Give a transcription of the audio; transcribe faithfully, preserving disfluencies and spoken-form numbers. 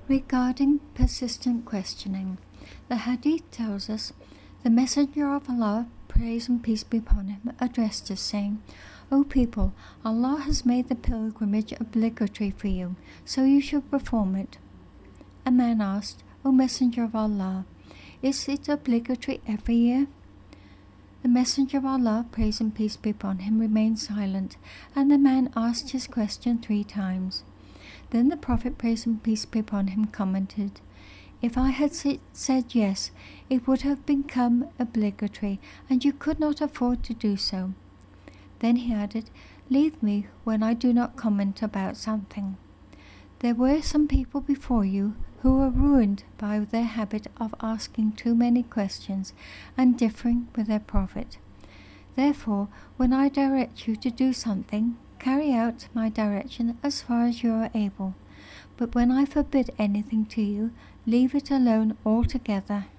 Regarding persistent questioning, the Hadith tells us, the Messenger of Allah, praise and peace be upon him, addressed us, saying, O people, Allah has made the pilgrimage obligatory for you, so you should perform it. A man asked, O Messenger of Allah, is it obligatory every year? The Messenger of Allah, praise and peace be upon him, remained silent, and the man asked his question three times. Then the Prophet, praise and peace be upon him, commented, If I had said yes, it would have become obligatory, and you could not afford to do so. Then he added, Leave me when I do not comment about something. There were some people before you who were ruined by their habit of asking too many questions and differing with their Prophet. Therefore, when I direct you to do something, carry out my direction as far as you are able. But when I forbid anything to you, leave it alone altogether.